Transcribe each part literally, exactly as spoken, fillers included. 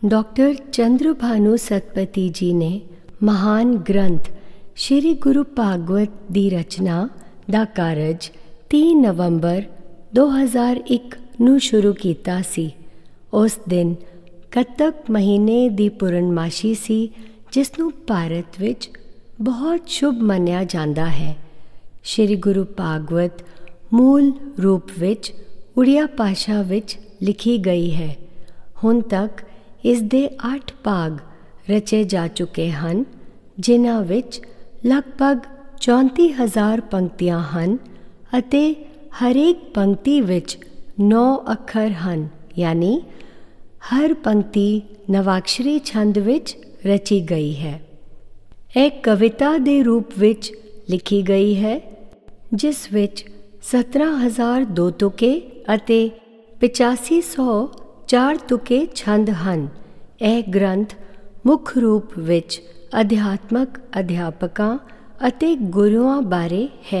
Doctor ਚੰਦਰਭਾਨੂ ਸਤਪਥੀ ਜੀ ਨੇ ਮਹਾਨ ਗ੍ਰੰਥ ਸ਼੍ਰੀ ਗੁਰੂ ਭਾਗਵਤ ਦੀ ਰਚਨਾ ਦਾ ਕਾਰਜ ਤੀਹ ਨਵੰਬਰ ਦੋ ਹਜ਼ਾਰ ਇੱਕ ਨੂੰ ਸ਼ੁਰੂ ਕੀਤਾ ਸੀ। ਉਸ ਦਿਨ ਕੱਤਕ ਮਹੀਨੇ ਦੀ ਪੂਰਨਮਾਸ਼ੀ ਸੀ, ਜਿਸ ਨੂੰ ਭਾਰਤ ਵਿੱਚ ਬਹੁਤ ਸ਼ੁਭ ਮੰਨਿਆ ਜਾਂਦਾ ਹੈ। ਸ਼੍ਰੀ ਗੁਰੂ ਭਾਗਵਤ ਮੂਲ ਰੂਪ ਵਿੱਚ ਉੜੀਆ ਭਾਸ਼ਾ ਵਿੱਚ ਲਿਖੀ ਗਈ ਹੈ। ਹੁਣ ਤੱਕ ਇਸ ਦੇ ਅੱਠ ਭਾਗ ਰਚੇ ਜਾ ਚੁੱਕੇ ਹਨ, ਜਿਨ੍ਹਾਂ ਵਿੱਚ ਲਗਭਗ ਚੌਂਤੀ ਹਜ਼ਾਰ ਪੰਕਤੀਆਂ ਹਨ ਅਤੇ ਹਰੇਕ ਪੰਕਤੀ ਵਿੱਚ ਨੌ ਅੱਖਰ ਹਨ, ਯਾਨੀ ਹਰ ਪੰਕਤੀ ਨਵਾਕਸ਼ਰੀ ਛੰਦ ਵਿੱਚ ਰਚੀ ਗਈ ਹੈ। ਇਹ ਕਵਿਤਾ ਦੇ ਰੂਪ ਵਿੱਚ ਲਿਖੀ ਗਈ ਹੈ, ਜਿਸ ਵਿੱਚ ਸਤਾਰਾਂ ਹਜ਼ਾਰ ਦੋ ਤੁਕੇ ਅਤੇ ਪਚਾਸੀ ਸੌ ਚਾਰ ਤੁਕੇ ਛੰਦ ਹਨ। ਇਹ ਗ੍ਰੰਥ ਮੁੱਖ ਰੂਪ ਵਿੱਚ ਅਧਿਆਤਮਕ ਅਧਿਆਪਕਾਂ ਅਤੇ ਗੁਰੂਆਂ ਬਾਰੇ ਹੈ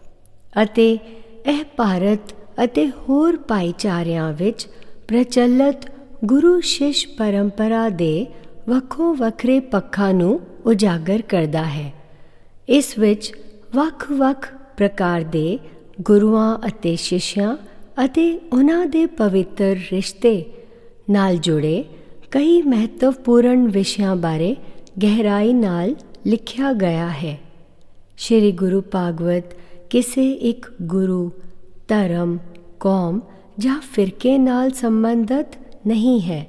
ਅਤੇ ਇਹ ਭਾਰਤ ਅਤੇ ਹੋਰ ਭਾਈਚਾਰਿਆਂ ਵਿੱਚ ਪ੍ਰਚਲਿਤ ਗੁਰੂ ਸ਼ਿਸ਼ ਪਰੰਪਰਾ ਦੇ ਵੱਖੋ ਵੱਖਰੇ ਪੱਖਾਂ ਨੂੰ ਉਜਾਗਰ ਕਰਦਾ ਹੈ। ਇਸ ਵਿੱਚ ਵੱਖ-ਵੱਖ ਪ੍ਰਕਾਰ ਦੇ ਗੁਰੂਆਂ ਅਤੇ ਸ਼ਿਸ਼ਿਆਂ ਅਤੇ ਉਹਨਾਂ ਦੇ ਪਵਿੱਤਰ ਰਿਸ਼ਤੇ ਨਾਲ ਜੁੜੇ ਕਈ ਮਹੱਤਵਪੂਰਨ ਵਿਸ਼ਿਆਂ ਬਾਰੇ ਗਹਿਰਾਈ ਨਾਲ ਲਿਖਿਆ ਗਿਆ ਹੈ। ਸ਼੍ਰੀ ਗੁਰੂ ਭਾਗਵਤ ਕਿਸੇ ਇੱਕ ਗੁਰੂ, ਧਰਮ, ਕੌਮ ਜਾਂ ਫਿਰਕੇ ਨਾਲ ਸੰਬੰਧਿਤ ਨਹੀਂ ਹੈ।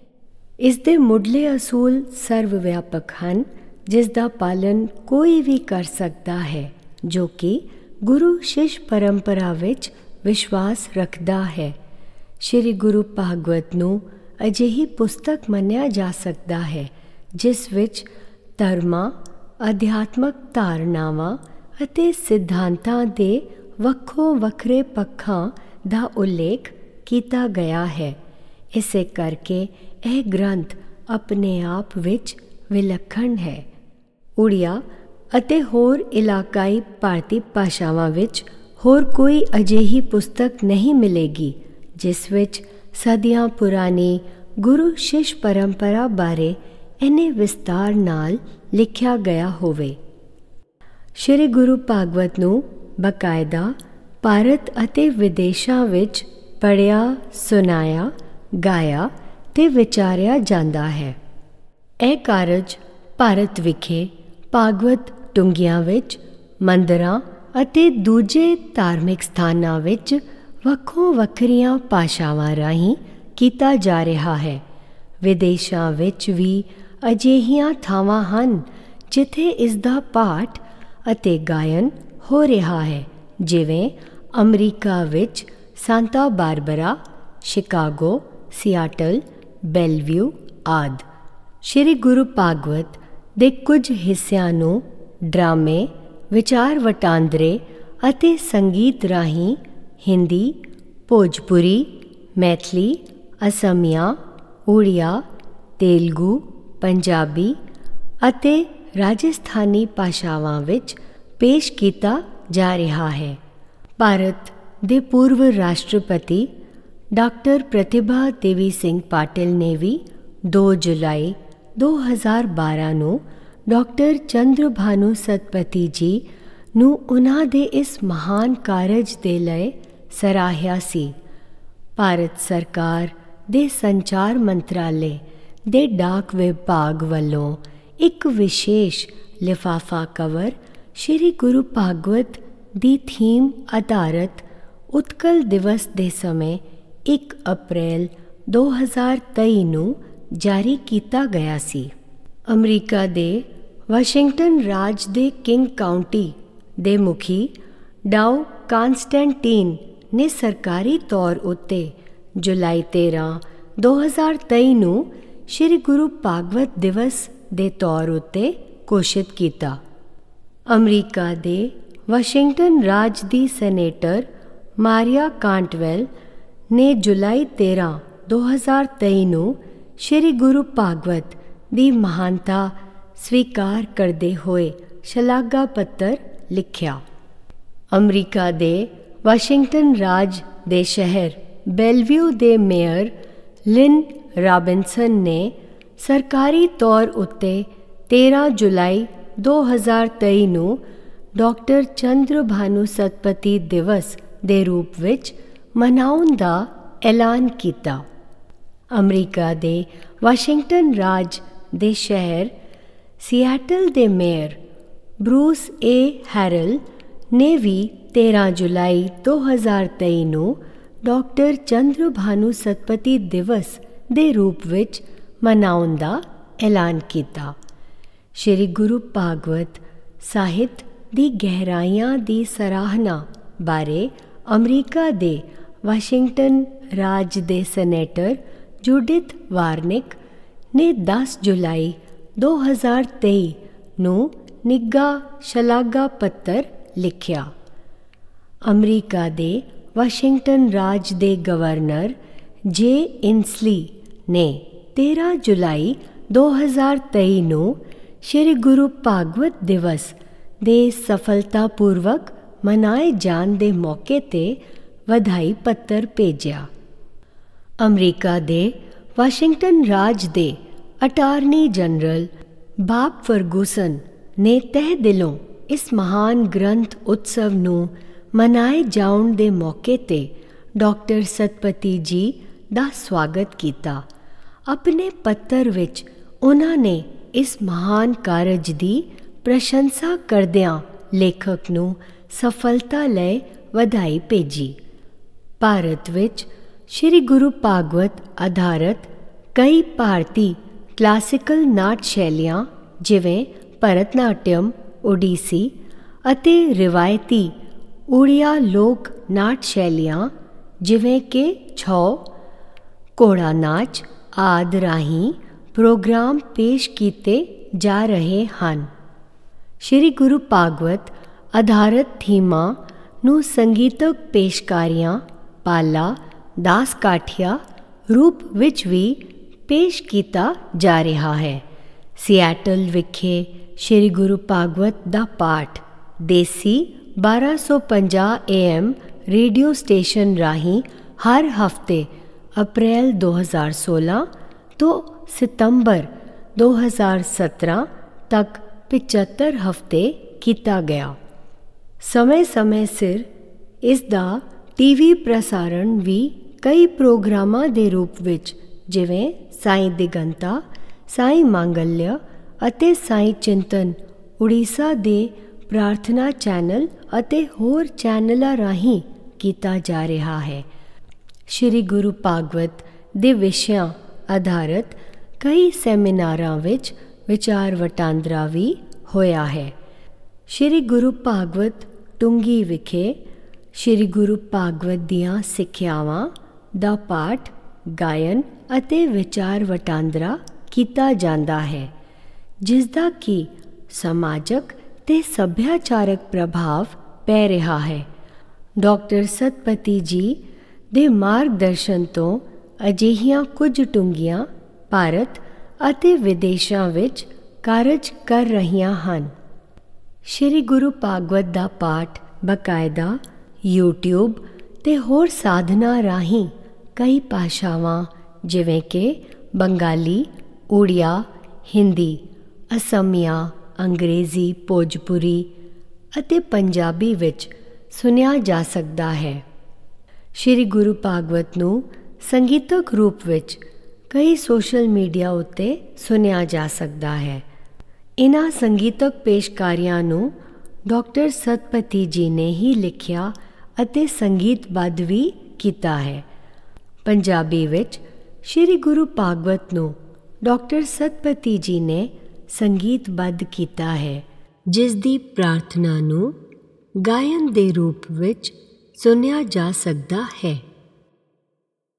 ਇਸ ਦੇ ਮੁੱਢਲੇ ਅਸੂਲ ਸਰਵ ਵਿਆਪਕ ਹਨ, ਜਿਸ ਦਾ ਪਾਲਣ ਕੋਈ ਵੀ ਕਰ ਸਕਦਾ ਹੈ ਜੋ ਕਿ ਗੁਰੂ ਸ਼ਿਸ਼ ਪਰੰਪਰਾ ਵਿੱਚ ਵਿਸ਼ਵਾਸ ਰੱਖਦਾ ਹੈ। ਸ਼੍ਰੀ ਗੁਰੂ ਭਾਗਵਤ ਨੂੰ ਅਜਿਹੀ ਪੁਸਤਕ ਮੰਨਿਆ ਜਾ ਸਕਦਾ ਹੈ ਜਿਸ ਵਿੱਚ ਧਰਮਾਂ, ਅਧਿਆਤਮਕ ਧਾਰਨਾਵਾਂ ਅਤੇ ਸਿਧਾਂਤਾਂ ਦੇ ਵੱਖੋ ਵੱਖਰੇ ਪੱਖਾਂ ਦਾ ਉਲੇਖ ਕੀਤਾ ਗਿਆ ਹੈ। ਇਸੇ ਕਰਕੇ ਇਹ ਗ੍ਰੰਥ ਆਪਣੇ ਆਪ ਵਿੱਚ ਵਿਲੱਖਣ ਹੈ। ਉੜੀਆ ਅਤੇ ਹੋਰ ਇਲਾਕਾਈ ਭਾਰਤੀ ਭਾਸ਼ਾਵਾਂ ਵਿੱਚ ਹੋਰ ਕੋਈ ਅਜਿਹੀ ਪੁਸਤਕ ਨਹੀਂ ਮਿਲੇਗੀ ਜਿਸ ਵਿੱਚ ਸਦੀਆਂ ਪੁਰਾਣੀ ਗੁਰੂ ਸ਼ਿਸ਼ ਪਰੰਪਰਾ ਬਾਰੇ ਇੰਨੇ ਵਿਸਤਾਰ ਨਾਲ ਲਿਖਿਆ ਗਿਆ ਹੋਵੇ। ਸ਼੍ਰੀ ਗੁਰੂ ਭਾਗਵਤ ਨੂੰ ਬਾਕਾਇਦਾ ਭਾਰਤ ਅਤੇ ਵਿਦੇਸ਼ਾਂ ਵਿੱਚ ਪੜ੍ਹਿਆ, ਸੁਣਾਇਆ, ਗਾਇਆ ਤੇ ਵਿਚਾਰਿਆ ਜਾਂਦਾ ਹੈ। ਇਹ ਕਾਰਜ ਭਾਰਤ ਵਿਖੇ ਭਾਗਵਤ ਟੁੰਗੀਆਂ ਵਿੱਚ, ਮੰਦਰਾਂ ਅਤੇ ਦੂਜੇ ਧਾਰਮਿਕ ਸਥਾਨਾਂ ਵਿੱਚ ਵੱਖੋ ਵੱਖਰੀਆਂ ਭਾਸ਼ਾਵਾਂ ਰਾਹੀਂ ਕੀਤਾ ਜਾ ਰਿਹਾ ਹੈ। ਵਿਦੇਸ਼ਾਂ ਵਿੱਚ ਵੀ ਅਜਿਹੀਆਂ ਥਾਵਾਂ ਹਨ ਜਿੱਥੇ ਇਸ ਦਾ ਪਾਠ ਅਤੇ ਗਾਇਨ ਹੋ ਰਿਹਾ ਹੈ, ਜਿਵੇਂ ਅਮਰੀਕਾ ਵਿੱਚ Santa Barbara, Chicago, Seattle, Bellevue ਆਦਿ। ਸ਼੍ਰੀ ਗੁਰੂ ਭਾਗਵਤ ਦੇ ਕੁਝ ਹਿੱਸਿਆਂ ਨੂੰ ਡਰਾਮੇ, ਵਿਚਾਰ ਵਟਾਂਦਰੇ ਅਤੇ ਸੰਗੀਤ ਰਾਹੀਂ ਹਿੰਦੀ, ਭੋਜਪੁਰੀ, ਮੈਥਲੀ, ਅਸਮੀਆ, ਉੜੀਆ, ਤੇਲਗੂ, ਪੰਜਾਬੀ ਅਤੇ ਰਾਜਸਥਾਨੀ ਭਾਸ਼ਾਵਾਂ ਵਿੱਚ ਪੇਸ਼ ਕੀਤਾ ਜਾ ਰਿਹਾ ਹੈ। ਭਾਰਤ ਦੇ ਪੂਰਵ ਰਾਸ਼ਟਰਪਤੀ ਡਾਕਟਰ ਪ੍ਰਤਿਭਾ ਦੇਵੀ ਸਿੰਘ ਪਾਟਿਲ ਨੇ ਵੀ ਦੋ ਜੁਲਾਈ ਦੋ ਹਜ਼ਾਰ ਬਾਰਾਂ ਨੂੰ ਡਾਕਟਰ ਚੰਦਰਭਾਨੂ ਸਤਪਥੀ ਜੀ ਨੂੰ ਉਹਨਾਂ ਦੇ ਇਸ ਮਹਾਨ ਕਾਰਜ ਦੇ ਲਈ ਸਰਾਹਿਆ ਸੀ। ਭਾਰਤ ਸਰਕਾਰ ਦੇ ਸੰਚਾਰ ਮੰਤਰਾਲੇ ਦੇ ਡਾਕ ਵਿਭਾਗ ਵੱਲੋਂ ਇੱਕ ਵਿਸ਼ੇਸ਼ ਲਿਫਾਫਾ ਕਵਰ ਸ਼੍ਰੀ ਗੁਰੂ ਭਾਗਵਤ ਦੀ ਥੀਮ ਆਧਾਰਿਤ ਉਤਕਲ ਦਿਵਸ ਦੇ ਸਮੇਂ ਇੱਕ ਅਪ੍ਰੈਲ ਦੋ ਹਜ਼ਾਰ ਤੇਈ ਨੂੰ ਜਾਰੀ ਕੀਤਾ ਗਿਆ ਸੀ। ਅਮਰੀਕਾ ਦੇ ਵਾਸ਼ਿੰਗਟਨ ਰਾਜ ਦੇ ਕਿੰਗ ਕਾਉਂਟੀ ਦੇ ਮੁਖੀ ਡਾਓ ਕਾਂਸਟੈਂਟੀਨ ਨੇ ਸਰਕਾਰੀ ਤੌਰ ਉੱਤੇ ਜੁਲਾਈ ਤੇਰ੍ਹਾਂ ਦੋ ਹਜ਼ਾਰ ਤੇਈ ਨੂੰ ਸ਼੍ਰੀ ਗੁਰੂ ਭਾਗਵਤ ਦਿਵਸ ਦੇ ਤੌਰ ਉੱਤੇ ਘੋਸ਼ਿਤ ਕੀਤਾ। ਅਮਰੀਕਾ ਦੇ ਵਾਸ਼ਿੰਗਟਨ ਰਾਜ ਦੀ ਸੈਨੇਟਰ ਮਾਰੀਆ ਕਾਂਟਵੈਲ ਨੇ ਜੁਲਾਈ ਤੇਰ੍ਹਾਂ ਦੋ ਹਜ਼ਾਰ ਤੇਈ ਨੂੰ ਸ਼੍ਰੀ ਗੁਰੂ ਭਾਗਵਤ ਦੀ ਮਹਾਨਤਾ ਸਵੀਕਾਰ ਕਰਦੇ ਹੋਏ ਸ਼ਲਾਘਾ ਪੱਤਰ ਲਿਖਿਆ। ਅਮਰੀਕਾ ਦੇ ਵਾਸ਼ਿੰਗਟਨ ਰਾਜ ਦੇ ਸ਼ਹਿਰ ਬੈਲਵਿਊ ਦੇ ਮੇਅਰ ਲਿਨ ਰਾਬਿਨਸਨ ਨੇ ਸਰਕਾਰੀ ਤੌਰ ਉੱਤੇ ਤੇਰ੍ਹਾਂ ਜੁਲਾਈ ਦੋ ਹਜ਼ਾਰ ਤੇਈ ਨੂੰ ਡਾਕਟਰ ਚੰਦਰਭਾਨੂ ਸਤਪਥੀ ਦਿਵਸ ਦੇ ਰੂਪ ਵਿੱਚ ਮਨਾਉਣ ਦਾ ਐਲਾਨ ਕੀਤਾ। ਅਮਰੀਕਾ ਦੇ ਵਾਸ਼ਿੰਗਟਨ ਰਾਜ ਦੇ ਸ਼ਹਿਰ ਸਿਐਟਲ ਦੇ ਮੇਅਰ ਬਰੂਸ ਏ ਹੈਰਲ ਨੇ ਵੀ ਤੇਰ੍ਹਾਂ ਜੁਲਾਈ ਦੋ ਹਜ਼ਾਰ ਤੇਈ ਨੂੰ ਡਾਕਟਰ ਚੰਦਰਭਾਨੂ ਸਤਪਥੀ ਦਿਵਸ ਦੇ ਰੂਪ ਵਿੱਚ ਮਨਾਉਣ ਦਾ ਐਲਾਨ ਕੀਤਾ। ਸ਼੍ਰੀ ਗੁਰੂ ਭਾਗਵਤ ਸਾਹਿਤ ਦੀ ਗਹਿਰਾਈਆਂ ਦੀ ਸਰਾਹਨਾ ਬਾਰੇ ਅਮਰੀਕਾ ਦੇ ਵਾਸ਼ਿੰਗਟਨ ਰਾਜ ਦੇ ਸੈਨੇਟਰ ਜੂਡਿਥ ਵਾਰਨਿਕ ਨੇ ਦਸ ਜੁਲਾਈ ਦੋ ਹਜ਼ਾਰ ਤੇਈ ਨੂੰ ਨਿੱਘਾ ਸ਼ਲਾਘਾ ਪੱਤਰ ਲਿਖਿਆ। ਅਮਰੀਕਾ ਦੇ ਵਾਸ਼ਿੰਗਟਨ ਰਾਜ ਦੇ ਗਵਰਨਰ ਜੇ ਇਨਸਲੀ ਨੇ ਤੇਰ੍ਹਾਂ ਜੁਲਾਈ ਦੋ ਹਜ਼ਾਰ ਤੇਈ ਨੂੰ ਸ਼੍ਰੀ ਗੁਰੂ ਭਾਗਵਤ ਦਿਵਸ ਦੇ ਸਫਲਤਾਪੂਰਵਕ ਮਨਾਏ ਜਾਣ ਦੇ ਮੌਕੇ 'ਤੇ ਵਧਾਈ ਪੱਤਰ ਭੇਜਿਆ। ਅਮਰੀਕਾ ਦੇ ਵਾਸ਼ਿੰਗਟਨ ਰਾਜ ਦੇ ਅਟਾਰਨੀ ਜਨਰਲ ਬਾਬ ਫਰਗੂਸਨ ਨੇ ਤਹਿ ਦਿਲੋਂ ਇਸ ਮਹਾਨ ਗ੍ਰੰਥ ਉਤਸਵ ਨੂੰ ਮਨਾਏ ਜਾਣ ਦੇ ਮੌਕੇ 'ਤੇ ਡਾਕਟਰ ਸਤਪਥੀ ਜੀ ਦਾ ਸਵਾਗਤ ਕੀਤਾ। ਆਪਣੇ ਪੱਤਰ ਵਿੱਚ ਉਹਨਾਂ ਨੇ ਇਸ ਮਹਾਨ ਕਾਰਜ ਦੀ ਪ੍ਰਸ਼ੰਸਾ ਕਰਦਿਆਂ ਲੇਖਕ ਨੂੰ ਸਫਲਤਾ ਲਈ ਵਧਾਈ ਭੇਜੀ। ਭਾਰਤ ਵਿੱਚ ਸ਼੍ਰੀ ਗੁਰੂ ਭਾਗਵਤ ਆਧਾਰਿਤ ਕਈ ਭਾਰਤੀ ਕਲਾਸੀਕਲ ਨਾਟ ਸ਼ੈਲੀਆਂ ਜਿਵੇਂ ਭਰਤਨਾਟਿਅਮ, ਓਡੀਸੀ ਅਤੇ ਰਿਵਾਇਤੀ ਉੜੀਆ ਲੋਕ ਨਾਟ ਸ਼ੈਲੀਆਂ ਜਿਵੇਂ ਕਿ ਛੌ, ਘੋੜਾ ਨਾਚ ਆਦਿ ਰਾਹੀਂ ਪ੍ਰੋਗਰਾਮ ਪੇਸ਼ ਕੀਤੇ ਜਾ ਰਹੇ ਹਨ। ਸ਼੍ਰੀ ਗੁਰੂ ਭਾਗਵਤ ਆਧਾਰਿਤ ਥੀਮਾਂ ਨੂੰ ਸੰਗੀਤਕ ਪੇਸ਼ਕਾਰੀਆਂ, ਪਾਲਾ, ਦਾਸ ਕਾਠੀਆ ਰੂਪ ਵਿੱਚ ਵੀ ਪੇਸ਼ ਕੀਤਾ ਜਾ ਰਿਹਾ ਹੈ। ਸਿਐਟਲ ਵਿਖੇ ਸ਼੍ਰੀ ਗੁਰੂ ਭਾਗਵਤ ਦਾ ਪਾਠ ਦੇਸੀ ਬਾਰਾਂ ਸੌ ਪੰਜਾਹ ਏ ਐਮ ਰੇਡੀਓ ਸਟੇਸ਼ਨ ਰਾਹੀਂ ਹਰ ਹਫ਼ਤੇ ਅਪ੍ਰੈਲ ਦੋ ਹਜ਼ਾਰ ਸੋਲਾਂ ਤੋਂ ਸਤੰਬਰ ਦੋ ਹਜ਼ਾਰ ਸਤਾਰਾਂ ਤੱਕ ਪਝੱਤਰ ਹਫ਼ਤੇ ਕੀਤਾ ਗਿਆ। ਸਮੇਂ-ਸਮੇਂ ਸਿਰ ਇਸ ਦਾ ਟੀਵੀ ਪ੍ਰਸਾਰਣ ਵੀ ਕਈ ਪ੍ਰੋਗਰਾਮਾਂ ਦੇ ਰੂਪ ਵਿੱਚ ਜਿਵੇਂ ਸਾਈਂ ਦਿਗੰਤਾ, ਸਾਈਂ ਮਾਂਗਲਿਆ ਅਤੇ ਸਾਈਂ ਚਿੰਤਨ ਉੜੀਸਾ ਦੇ ਪ੍ਰਾਰਥਨਾ ਚੈਨਲ ਅਤੇ ਹੋਰ ਚੈਨਲਾਂ ਰਾਹੀਂ ਕੀਤਾ ਜਾ ਰਿਹਾ ਹੈ। ਸ਼੍ਰੀ ਗੁਰੂ ਭਾਗਵਤ ਦੇ ਵਿਸ਼ਿਆਂ ਆਧਾਰਿਤ ਕਈ ਸੈਮੀਨਾਰਾਂ ਵਿੱਚ ਵਿਚਾਰ ਵਟਾਂਦਰਾ ਵੀ ਹੋਇਆ ਹੈ। ਸ਼੍ਰੀ ਗੁਰੂ ਭਾਗਵਤ ਟੁੰਗੀ ਵਿਖੇ ਸ਼੍ਰੀ ਗੁਰੂ ਭਾਗਵਤ ਦੀਆਂ ਸਿੱਖਿਆਵਾਂ ਦਾ ਪਾਠ, ਗਾਇਨ ਅਤੇ ਵਿਚਾਰ ਵਟਾਂਦਰਾ ਕੀਤਾ ਜਾਂਦਾ ਹੈ, ਜਿਸ ਦਾ ਕਿ ਸਮਾਜਕ ਤੇ ਸੱਭਿਆਚਾਰਕ ਪ੍ਰਭਾਵ ਪੈ ਰਿਹਾ ਹੈ। ਡਾਕਟਰ ਸਤਪਥੀ ਜੀ ਦੇ ਮਾਰਗਦਰਸ਼ਨ ਤੋਂ ਅਜਿਹੀਆਂ ਕੁਝ ਟੁੰਗੀਆਂ ਭਾਰਤ ਅਤੇ ਵਿਦੇਸ਼ਾਂ ਵਿੱਚ ਕਾਰਜ ਕਰ ਰਹੀਆਂ ਹਨ। ਸ਼੍ਰੀ ਗੁਰੂ ਭਾਗਵਤ ਦਾ ਪਾਠ ਬਾਕਾਇਦਾ ਯੂਟਿਊਬ ਤੇ ਹੋਰ ਸਾਧਨਾਂ ਰਾਹੀਂ ਕਈ ਭਾਸ਼ਾਵਾਂ ਜਿਵੇਂ ਕਿ ਬੰਗਾਲੀ, ਉੜੀਆ, ਹਿੰਦੀ, ਅਸਮੀਆ, ਅੰਗਰੇਜ਼ੀ, ਭੋਜਪੁਰੀ ਅਤੇ ਪੰਜਾਬੀ ਵਿੱਚ ਸੁਣਿਆ ਜਾ ਸਕਦਾ ਹੈ। ਸ਼੍ਰੀ ਗੁਰੂ ਭਾਗਵਤ ਨੂੰ ਸੰਗੀਤਕ ਰੂਪ ਵਿੱਚ ਕਈ ਸੋਸ਼ਲ ਮੀਡੀਆ ਉੱਤੇ ਸੁਣਿਆ ਜਾ ਸਕਦਾ ਹੈ। ਇਹਨਾਂ ਸੰਗੀਤਕ ਪੇਸ਼ਕਾਰੀਆਂ ਨੂੰ ਡਾਕਟਰ ਸਤਪਥੀ ਜੀ ਨੇ ਹੀ ਲਿਖਿਆ ਅਤੇ ਸੰਗੀਤਬੱਧ ਵੀ ਕੀਤਾ ਹੈ। ਪੰਜਾਬੀ ਵਿੱਚ ਸ਼੍ਰੀ ਗੁਰੂ ਭਾਗਵਤ ਨੂੰ ਡਾਕਟਰ ਸਤਪਥੀ ਜੀ ਨੇ ਸੰਗੀਤਬੱਧ ਕੀਤਾ ਹੈ, ਜਿਸ ਦੀ ਪ੍ਰਾਰਥਨਾ ਨੂੰ ਗਾਇਨ ਦੇ ਰੂਪ ਵਿੱਚ ਸੁਣਿਆ ਜਾ ਸਕਦਾ ਹੈ।